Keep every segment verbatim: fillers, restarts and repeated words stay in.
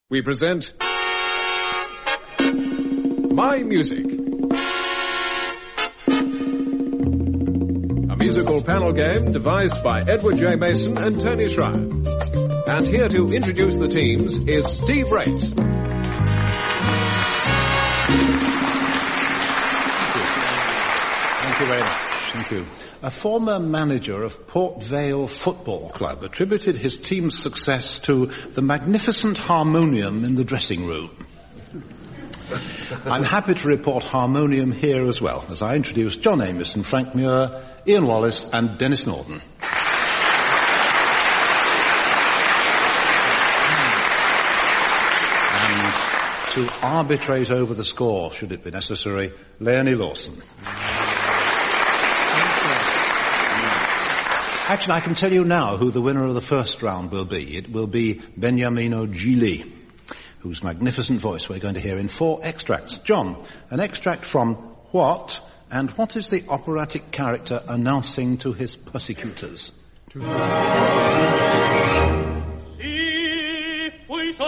We present My Music, a musical panel game devised by Edward J. Mason and Tony Schreier. And here to introduce the teams is Steve Race. Thank you very much. Thank you. A former manager of Port Vale Football Club attributed his team's success to the magnificent harmonium in the dressing room. I'm happy to report harmonium here as well, as I introduce John Amos and Frank Muir, Ian Wallace and Dennis Norton. And to arbitrate over the score, should it be necessary, Leonie Lawson. Actually, I can tell you now who the winner of the first round will be. It will be Beniamino Gigli, whose magnificent voice we're going to hear in four extracts. John, an extract from What, and what is the operatic character announcing to his persecutors? Si fui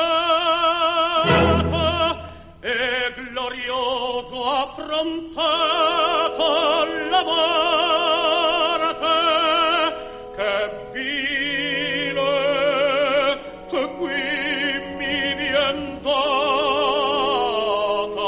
soldato e glorioso affrontato la morte, che vile che qui mi vien data.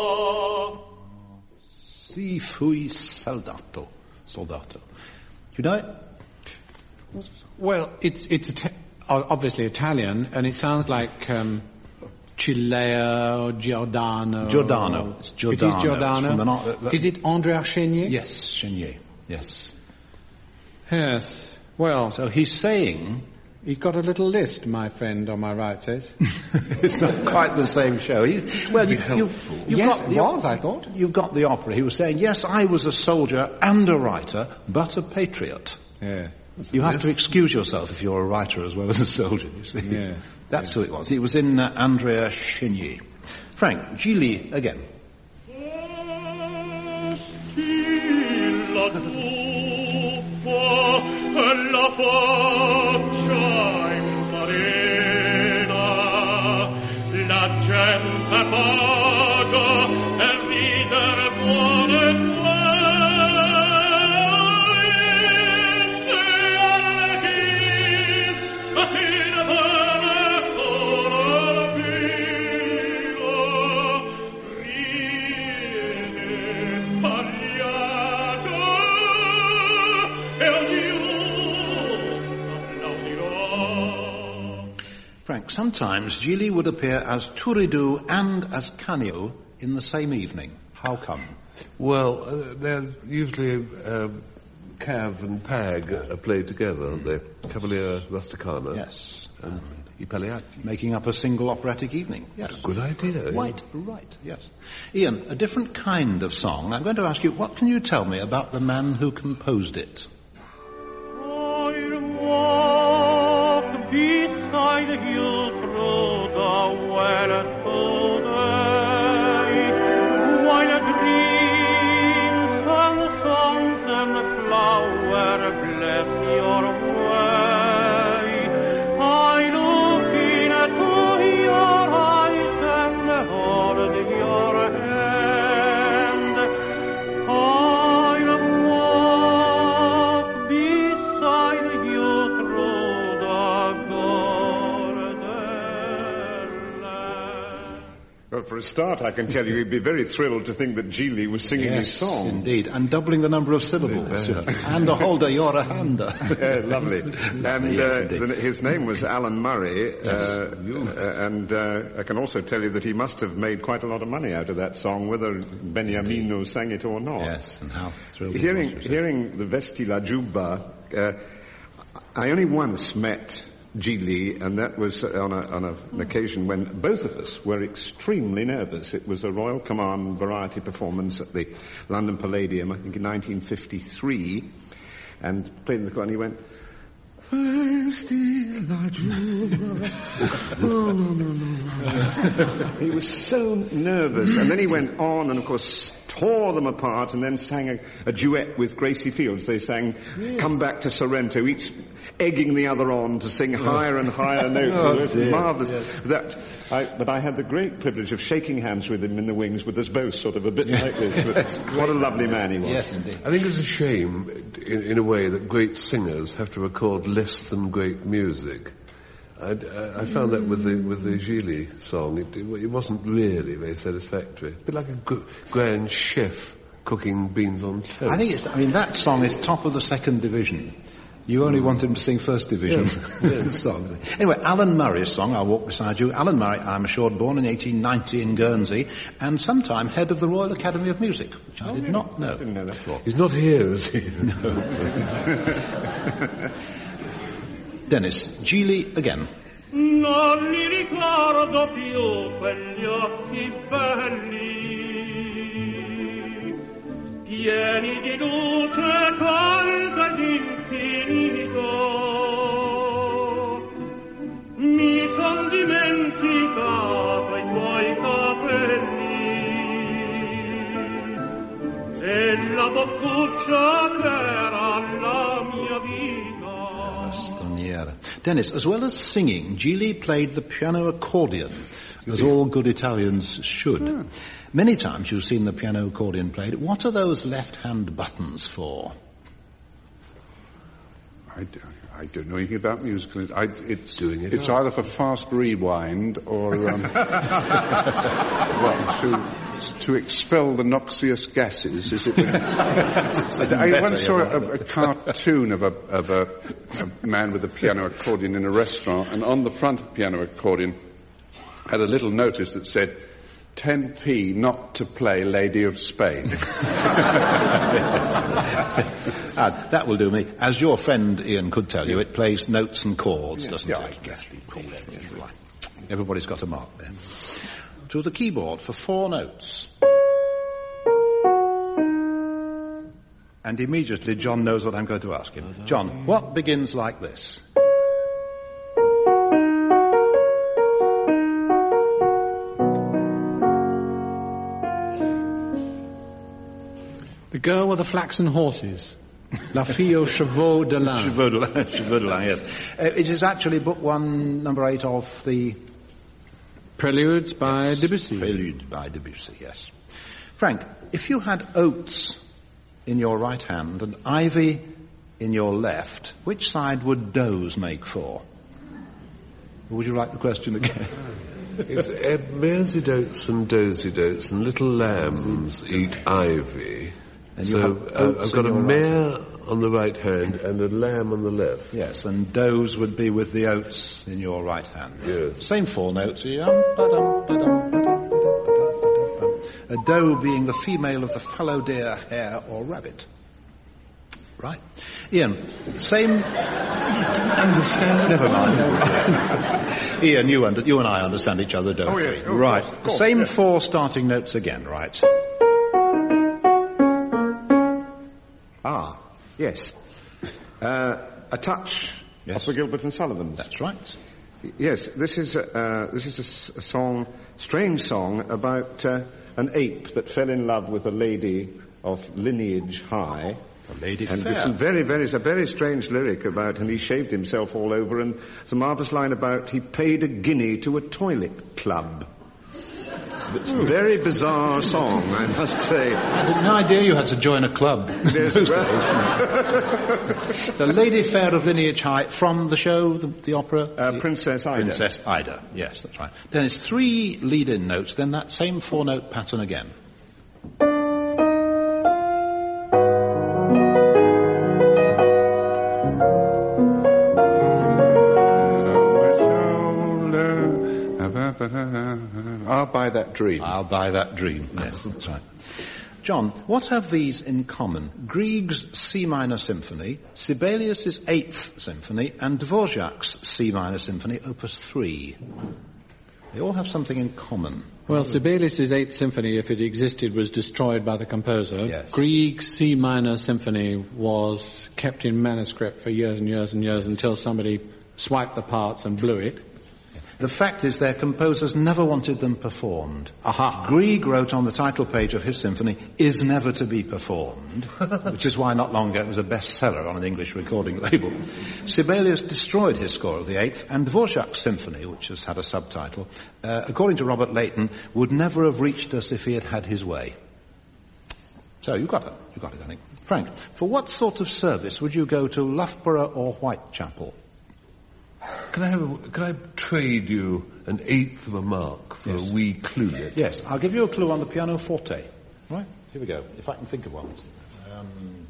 Si fui soldato. Soldato. Do you know it? Well, it's it's Ita- obviously Italian, and it sounds like um, Cilea or Giordano. Giordano. It's Giordano. It is Giordano. It's from the, uh, is it Andrea Chenier? Yes, Chenier. Yes. Yes. Well, So he's saying... he's got a little list, my friend on my right says. It's not quite the same show. He's, well, you, you, you've Yes, got it the was, op- I thought. You've got the opera. He was saying, yes, I was a soldier and a writer, but a patriot. Yeah. You have to excuse yourself if you're a writer as well as a soldier, you see. Yeah. That's who it was. He was in uh, Andrea Chenier. Frank, Gigli again. La faccia imparena, la gente paga e rider vuole guai, se archi a fine bene corabilo, ride pagliato e ognuno. Frank, sometimes Gigli would appear as Turiddu and as Canio in the same evening. How come? Well, uh, they're usually uh, Cav and Pag are played together, aren't they? Cavalier Rusticana. Yes. And I Pagliacci. Making up a single operatic evening. Yes. Good idea. Right, right, yes. Ian, a different kind of song. I'm going to ask you, what can you tell me about the man who composed it? I'll walk beside you through the weather day, while dreams and songs and flowers bless your way. I look into your eyes and hold your hand. I'll walk beside you through the golden land. Well, for a start, I can tell you he'd be very thrilled to think that Gigli was singing his song. Indeed, and doubling the number of syllables. And a holder, you're a hander. Yeah, lovely. And Yes, uh, indeed. the, his name was Alan Murray, uh, uh, and uh, I can also tell you that he must have made quite a lot of money out of that song, whether Beniamino sang it or not. Yes, and how thrilled he Hearing, was. hearing the Vesti la Giubba, uh, I only once met Gigli, and that was on, a, on a, an occasion when both of us were extremely nervous. It was a Royal Command variety performance at the London Palladium, I think in nineteen fifty-three, and played in the choir, and he went, Vesti la Giubba. Oh, no, no, no. He was so nervous, and then he went on, and of course tore them apart, and then sang a, a duet with Gracie Fields. They sang yeah. Come Back to Sorrento, each egging the other on to sing higher and higher notes. Oh, it was dear. marvellous. Yes. That, I, but I had the great privilege of shaking hands with him in the wings, with us both sort of a bit like this. But what a lovely man he was. Yes, indeed. I think it's a shame, in, in a way, that great singers have to record less than great music. I, I found that with the with the Gilly song, it, it, it wasn't really very satisfactory. A bit like a g- grand chef cooking beans on toast. I think it's, I mean, that song is top of the second division. You only want him to sing first division yes. songs. Anyway, Alan Murray's song, I'll Walk Beside You. Alan Murray, I'm assured, born in eighteen ninety in Guernsey, and sometime head of the Royal Academy of Music, which I oh, did really? not know. I didn't know that before. He's not here, is he? No. Dennis, Geely again. Non li ricordo più quegli occhi belli, pieni di luce calda ed infinito. Mi son dimenticato i tuoi capelli e la boccuccia che era la mia vita. Dennis, as well as singing, Geely played the piano accordion, as all good Italians should. Yeah. Many times you've seen the piano accordion played. What are those left-hand buttons for? I don't, I don't know anything about music. I, it's doing it. It's either for fast rewind or um, well, to to expel the noxious gases. Is it? I, I once saw a, a cartoon of a of a, a man with a piano accordion in a restaurant, and on the front of the piano accordion had a little notice that said, ten p not to play Lady of Spain. uh, that will do me. As your friend Ian could tell you, it plays notes and chords, doesn't yeah, it? Yes, yes, right. Everybody's got a mark there. To the keyboard for four notes. And immediately John knows what I'm going to ask him. John, what begins like this? The girl with the flaxen horses. La fille aux chevaux de lin. Chevaux de lin, chevaux de lin, yes. Uh, it is actually book one, number eight of the... Preludes by yes. Debussy. Prelude by Debussy, yes. Frank, if you had oats in your right hand and ivy in your left, which side would does make for? Or would you like the question again? It's uh, maresy dotes and dozy dotes and little lambs eat ivy. And so uh, I've got a mare right on the right hand and a lamb on the left. Yes, and does would be with the oats in your right hand. Yes. Same four notes. A doe being the female of the fallow deer, hare or rabbit. Right. Ian, same... Understand? Never mind. Ian, you, under, you and I understand each other, don't oh, we? Yes. Oh, right. Of course, of course, same yes. four starting notes again, right? Ah, yes. Uh, a touch yes. of the Gilbert and Sullivans. That's right. Yes, this is a, uh, this is a, a song, strange song about uh, an ape that fell in love with a lady of lineage high. A lady and fair. It's a very, very, it's a very strange lyric about, and he shaved himself all over, and it's a marvellous line about he paid a guinea to a toilet club. It's a very bizarre song, I must say. I had no idea you had to join a club in Yes, those well. days. The Lady Fair of Lineage High, from the show, the, the opera? Uh, the Princess Ida. Princess Ida, yes, that's right. Then it's three lead-in notes, then that same four-note pattern again. I'll buy that dream. I'll buy that dream. Yes, that's right. John, what have these in common? Grieg's C minor symphony, Sibelius's Eighth Symphony, and Dvorak's C minor symphony, Opus three. They all have something in common. Well, Sibelius's Eighth Symphony, if it existed, was destroyed by the composer. Yes. Grieg's C minor symphony was kept in manuscript for years and years and years until somebody swiped the parts and blew it. The fact is their composers never wanted them performed. Aha. Grieg wrote on the title page of his symphony, "is never to be performed," which is why not long ago it was a bestseller on an English recording label. Sibelius destroyed his score of the Eighth, and Dvorak's symphony, which has had a subtitle, uh, according to Robert Leighton, would never have reached us if he had had his way. So you got it. You got it, I think. Frank, for what sort of service would you go to Loughborough or Whitechapel? Can I have a, can I trade you an eighth of a mark for Yes. a wee clue? Yes, I'll give you a clue on the pianoforte. Right, here we go, if I can think of one. Um,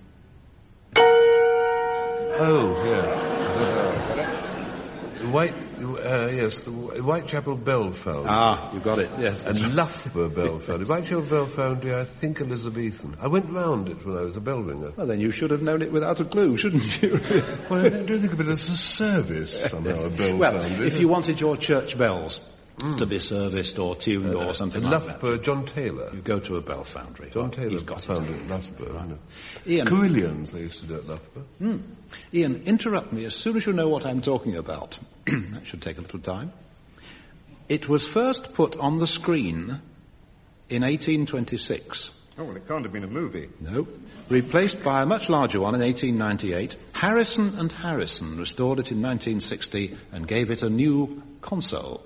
Oh, yeah. The White, uh, yes, the Whitechapel Bellefound. ah, you got it, yes. And Loughborough Bellefound. The Whitechapel Bellefound, I think, Elizabethan. I went round it when I was a bell ringer. Well, then you should have known it without a clue, shouldn't you? Well, I don't think of it as a service, somehow, a Bellefound. Well, is if it? you wanted your church bells mm. to be serviced or tuned Uh, or something and like Loughborough, John Taylor. that, you go to a bell foundry. John Well, Taylor he's got found it. it at Loughborough. Right. Ian, Carillions, they used to do at Loughborough. Mm. Ian, interrupt me as soon as you know what I'm talking about. That should take a little time. It was first put on the screen in eighteen twenty-six. Oh, well, it can't have been a movie. No. Replaced by a much larger one in eighteen ninety-eight. Harrison and Harrison restored it in nineteen sixty and gave it a new console.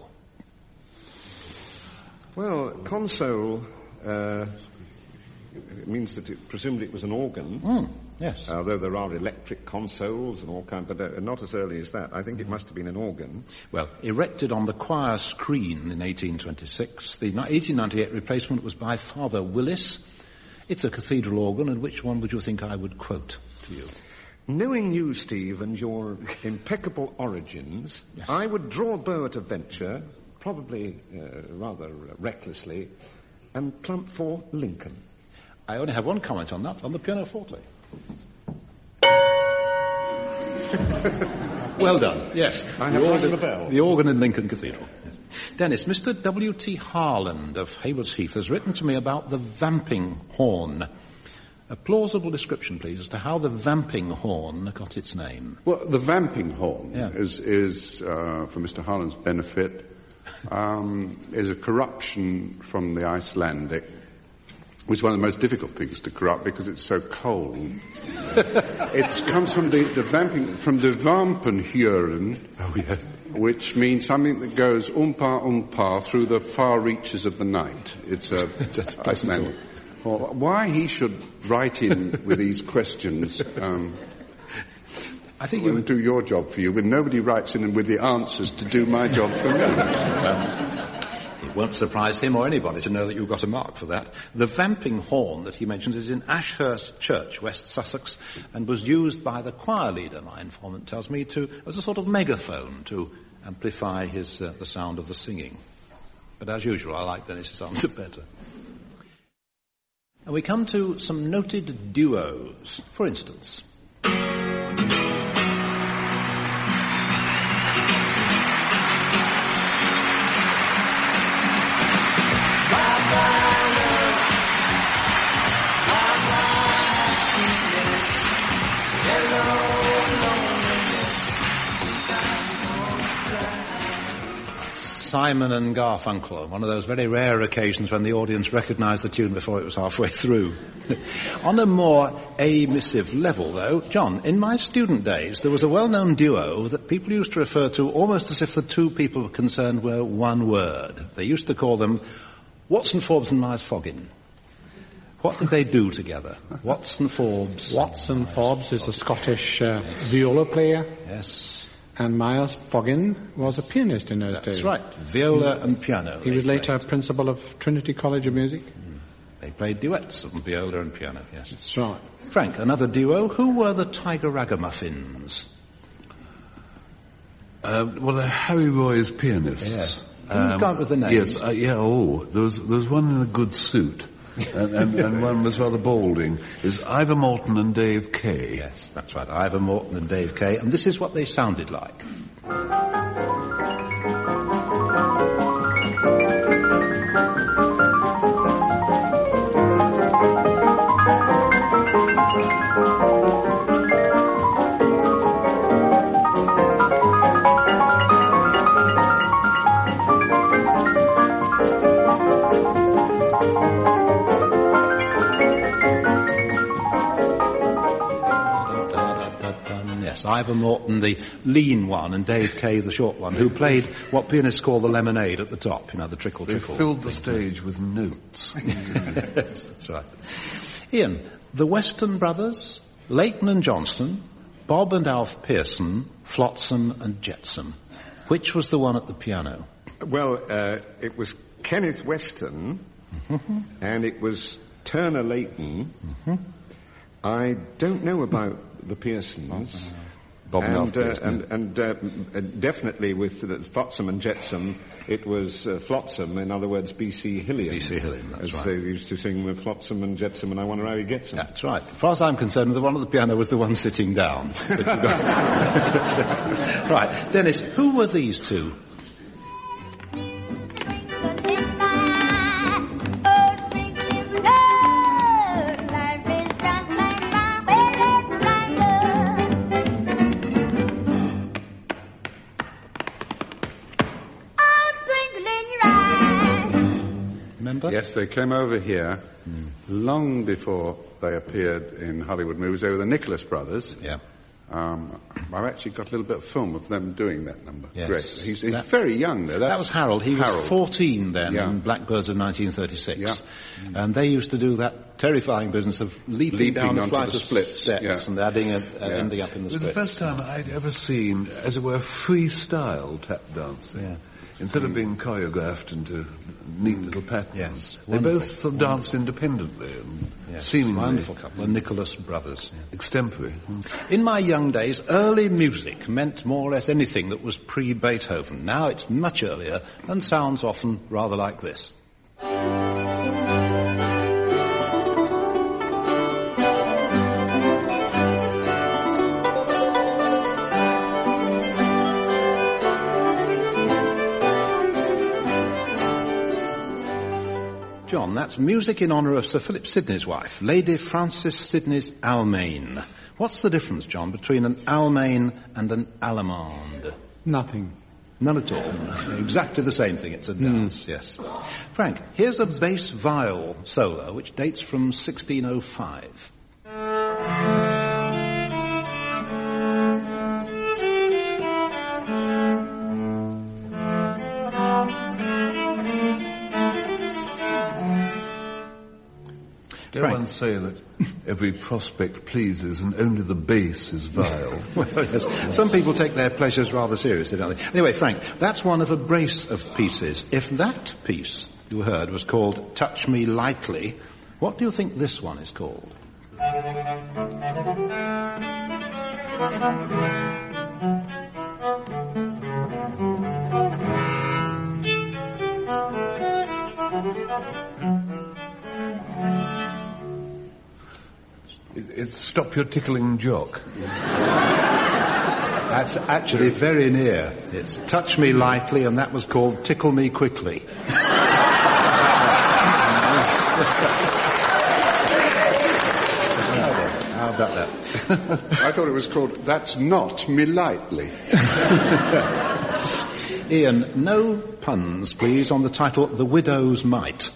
Well, console, uh, it means that it, presumably it was an organ. Mm, yes. Although there are electric consoles and all kinds, but uh, not as early as that. I think it must have been an organ. Well, erected on the choir screen in eighteen twenty-six, the eighteen ninety-eight replacement was by Father Willis. It's a cathedral organ, and which one would you think I would quote to you? Knowing you, Steve, and your impeccable origins, Yes. I would draw a bow at a venture, probably uh, rather recklessly, and plump for Lincoln. I only have one comment on that, on the pianoforte. Well done, yes. I have rung the bell. The organ in Lincoln Cathedral. Yes. Dennis, Mister W T Harland of Haywards Heath has written to me about the vamping horn. A plausible description, please, as to how the vamping horn got its name. Well, the vamping horn Yeah. is, is uh, for Mister Harland's benefit, um, is a corruption from the Icelandic, which is one of the most difficult things to corrupt because it's so cold. It comes from the, the vamping, from the Vampenhuren, Oh, yes. which means something that goes umpa umpa through the far reaches of the night. It's a Icelandic. Well, why he should write in with these questions, um, I think will you would... do your job for you, but nobody writes in with the answers to do my job for me. It won't surprise him or anybody to know that you got a mark for that. The vamping horn that he mentions is in Ashurst Church, West Sussex, and was used by the choir leader, my informant tells me, to as a sort of megaphone to amplify his uh, the sound of the singing. But as usual, I like Dennis's answer better. And we come to some noted duos. For instance, Simon and Garfunkel, one of those very rare occasions when the audience recognised the tune before it was halfway through. On a more emissive level, though, John, in my student days, there was a well-known duo that people used to refer to almost as if the two people concerned were one word. They used to call them Watson Forbes and Miles Foggin. What did they do together? Watson Forbes. Watson Forbes is a Scottish uh, viola player, Yes, and Miles Foggin was a pianist in those days. that's right. Viola and piano. He they was later played. principal of Trinity College of Music. They played duets on viola and piano, yes. That's right. Frank, another duo. Who were the Tiger Ragamuffins? Um, well, they're Harry Roy's pianists. Yes. Can you start with the names? Yes, uh, yeah, oh, there was, there was one in a good suit, and, and, and one was rather balding. Is Ivor Morton and Dave Kay. Yes, that's right. Ivor Morton and Dave Kay. And this is what they sounded like. Yes, Ivor Morton, the lean one, and Dave Kay, the short one, who played what pianists call the lemonade at the top, you know, the trickle They trickle. filled the stage with notes. Yes, that's right. Ian, the Weston brothers, Leighton and Johnston, Bob and Alf Pearson, Flotsam and Jetsam. Which was the one at the piano? Well, uh, it was Kenneth Weston, mm-hmm. and it was Turner Leighton. Mm-hmm. I don't know about the Pearsons. Oh, Bob and, and, uh, and, and uh, definitely with uh, Flotsam and Jetsam, it was uh, Flotsam, in other words, B C Hilliam. B C Hilliam, that's as right. they used to sing with Flotsam and Jetsam, and I Wonder How He Gets 'Em. That's right. As far as I'm concerned, the one at the piano was the one sitting down. Right. Dennis, who were these two? Remember? Yes, they came over here mm. long before they appeared in Hollywood movies. They were the Nicholas brothers. Yeah. Um, I've actually got a little bit of film of them doing that number. Yes. Great. He's, he's that, very young there. That's that was Harold. He Harold. was fourteen then yeah. in Blackbirds of nineteen thirty-six. Yeah. And they used to do that terrifying business of leaping, leaping down a onto flight the of splits steps yeah. and adding a, uh, yeah. ending up in the It was splits. the first time I'd ever seen, as it were, freestyle tap dancing. Yeah. Instead of being choreographed into neat little patterns. Yes. They Wonderful. both sort of danced independently and Yes. seemingly Wonderful couple, the Nicholas brothers. Yeah. extempore. In my young days, early music meant more or less anything that was pre-Beethoven. Now it's much earlier and sounds often rather like this. John, that's music in honour of Sir Philip Sidney's wife, Lady Frances Sidney's Almain. What's the difference, John, between an Almain and an Allemande? Nothing. None at all. Exactly the same thing. It's a dance, mm. yes. Frank, here's a bass viol solo which dates from sixteen oh five. Don't one say that every prospect pleases and only the bass is vile? Well, yes. Some people take their pleasures rather seriously, don't they? Anyway, Frank, that's one of a brace of pieces. If that piece you heard was called Touch Me Lightly, what do you think this one is called? It's Stop Your Tickling Jock. That's actually very near. It's Touch Me Lightly, and that was called Tickle Me Quickly. How about that? I thought it was called That's Not Me Lightly. Ian, no puns, please, on the title The Widow's Mite.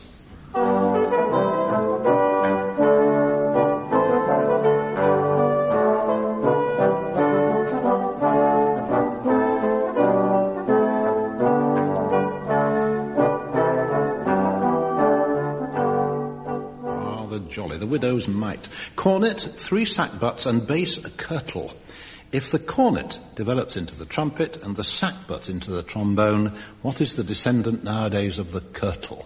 Jolly, the widow's mite. Cornet, three sackbuts, and bass a kirtle. If the cornet develops into the trumpet and the sackbut into the trombone, what is the descendant nowadays of the kirtle?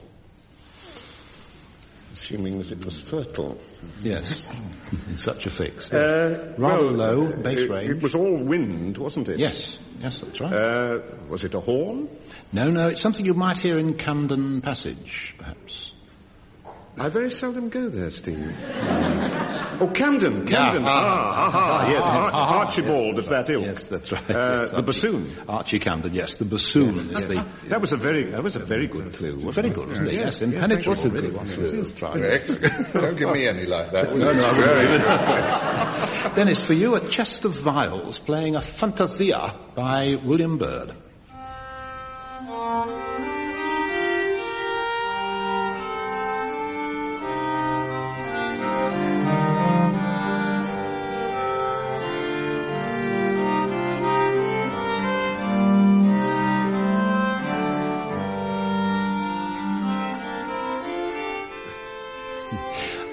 Assuming that it was fertile. Yes, in such a fix. Uh, Rather well, low, bass it, range. It was all wind, wasn't it? Yes, yes, that's right. Uh, was it a horn? No, no, it's something you might hear in Camden Passage, perhaps. I very seldom go there, Steve. Oh, Camden, Camden. Yeah. Ah, ah, ah, yes, Ar- Ah, Archibald yes, of that ilk. Yes, that's right. Uh, Yes, the Archie- bassoon. Archie Camden, yes, the bassoon is the... That was a very, that was a very good clue. wasn't Very it? good, wasn't it? Yes, Yes, yes, impenetrable, thank you. really was. Please try. Excellent. Don't give me any like that. No, no, very. Dennis, for you, a chest of viols playing a Fantasia by William Byrd.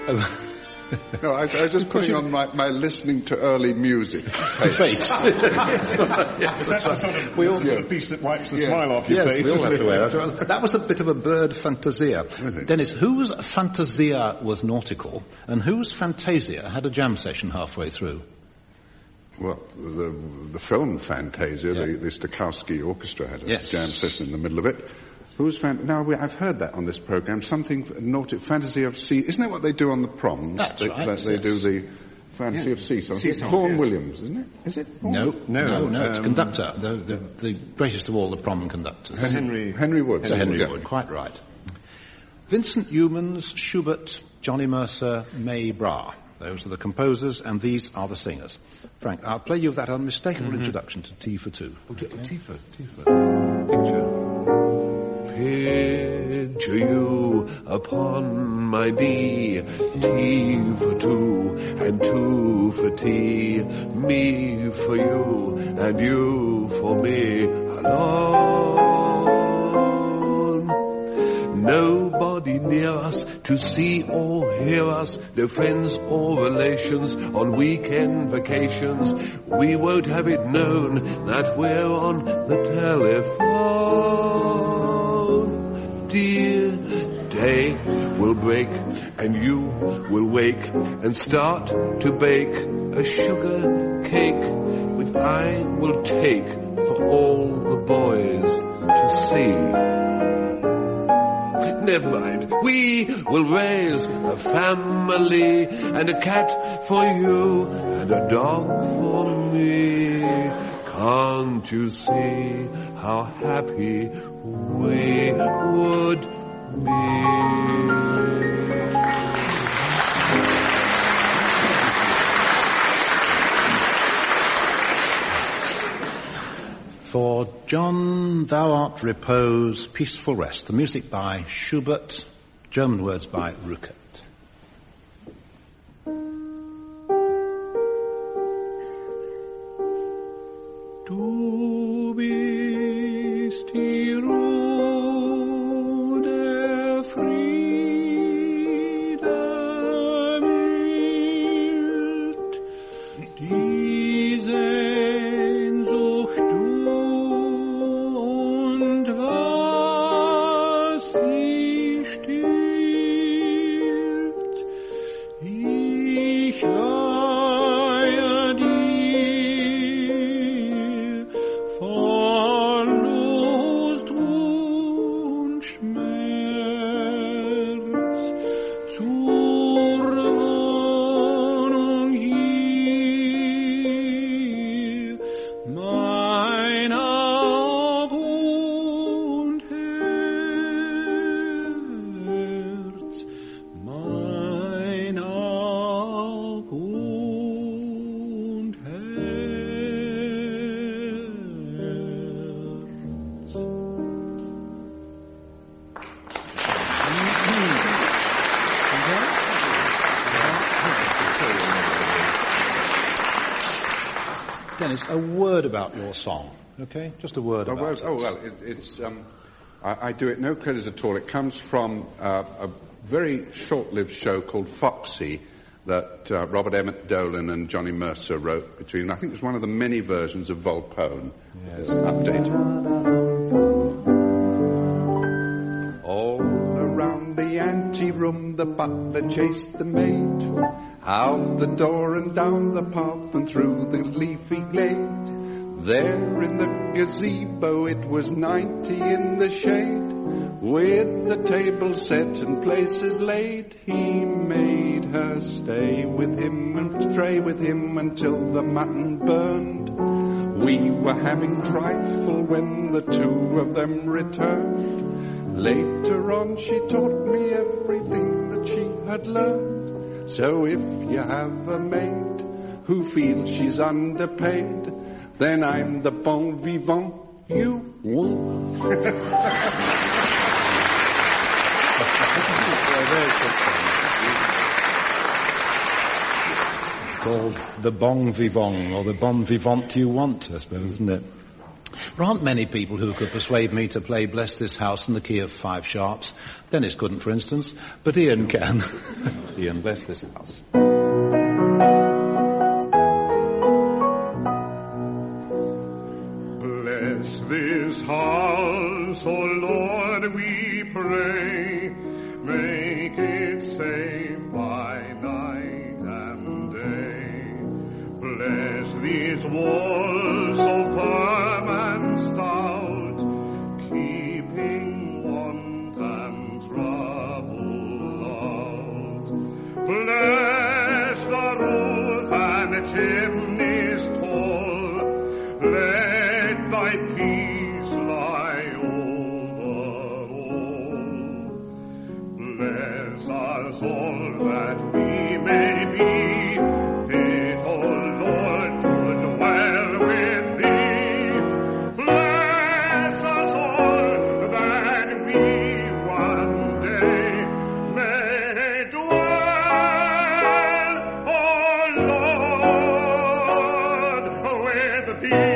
No, I, I was just putting on my, my listening to early music face. Face. Yes, that's the sort of, we all sort of piece that wipes the Yeah. smile off your Yes, face. we all have to wear that. That was a bit of a bird fantasia. it? Dennis, whose fantasia was nautical and whose fantasia had a jam session halfway through? Well, the the film Fantasia, Yeah. the, the Stokowski Orchestra had a Yes. jam session in the middle of it. Who's fan? Now we, I've heard that on this program. Something nautic fantasy of sea. Isn't that what they do on the proms? That's they, right, They, they yes. do the fantasy of sea song. Sea It's song, Vaughan yes. Williams, isn't it? Is it? Vaughan? No, No, no, no, it's um, conductor, the, the, the greatest of all the prom conductors. Henry, Henry Wood. Sir Henry Yeah. Wood, quite right. Vincent Youmans, Schubert, Johnny Mercer, May Bra. Those are the composers, and these are the singers. Frank, I'll play you that unmistakable Mm-hmm. introduction to Tea for Two. Oh, T- Tifa, Tifa. Picture. Picture you upon my knee, tea for two, and two for tea, me for you, and you for me alone. Nobody near us to see or hear us, no friends or relations on weekend vacations. We won't have it known that we're on the telephone. Dear day will break and you will wake and start to bake a sugar cake which I will take for all the boys to see. Never mind, we will raise a family and a cat for you and a dog for me. Can't you see how happy we would be? For John, thou art repose, peaceful rest. The music by Schubert, German words by Ruckert. Du bist die Ruhe, der Friede mild, die Sehnsucht du und was sie stillt. Ich weihe dir Verlust und Schmerz zur Wohnung hier, mein Aug und Herz, mein Aug und Herz. Dennis, a word about your song, okay? Just a word Oh about well, it. oh, well it, it's. Um, I, I do it no credit at all. It comes from uh, a very short-lived show called Foxy that uh, Robert Emmett Dolan and Johnny Mercer wrote between. I think it was one of the many versions of Volpone. Yes. Update. All around the anteroom, the butler chased the maid out the door and down the path and through the leafy glade. There in the gazebo it was ninety in the shade. With the table set and places laid, he made her stay with him and stray with him until the mutton burned. We were having trifle when the two of them returned. Later on she taught me everything that she had learned. So if you have a maid who feels she's underpaid, then I'm the bon vivant you want. It's called the bon vivant, or the bon vivant you want, I suppose, isn't it? There aren't many people who could persuade me to play Bless This House in the key of five sharps. Dennis couldn't, for instance, but Ian can. Ian, bless this house. Bless this house, O Lord, we pray. Make it safe by night and day. Bless these walls so firm and stout, keeping want and trouble out. Bless the roof and chimneys tall. Let thy peace lie over all. Bless us all that we may be fit, O Lord, to dwell with thee. Bless us all that we one day may dwell, O Lord, with thee.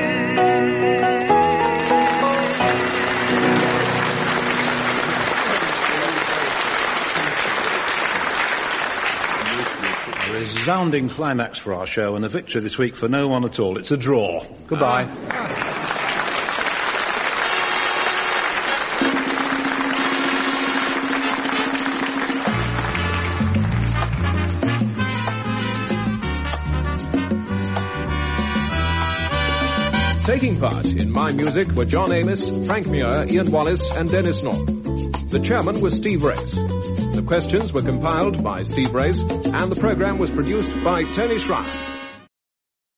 A resounding climax for our show and a victory this week for no one at all. It's a draw. Goodbye. Taking part in My Music were John Amos, Frank Muir, Ian Wallace and Dennis North. The chairman was Steve Race. The questions were compiled by Steve Race and the programme was produced by Tony Schreier.